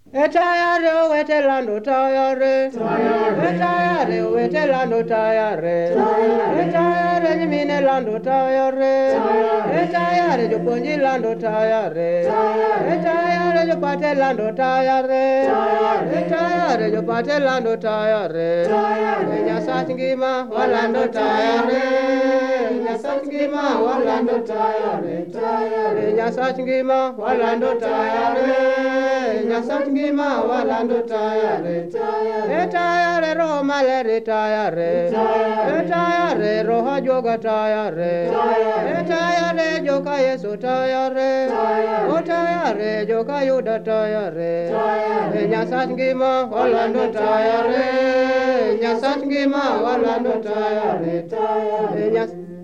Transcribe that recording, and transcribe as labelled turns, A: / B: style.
A: Etayare wetelando tayare, etayare wetelando tayare, etayare jimine lando tayare, etayare juponji lando tayare, etayare jupate lando tayare, etayare jupate lando tayare, nyasachingima walando tayare, nyasachingima walando tayare, nyasachingima walando tayare, nyasachingima walando tayare, etayare roho malere tayare, etayare roho joga tayare, etayare joka Yesu tayare, otayare joka Yuda tayare, nyasachingima walando tayare, nyasachingima walando tayare,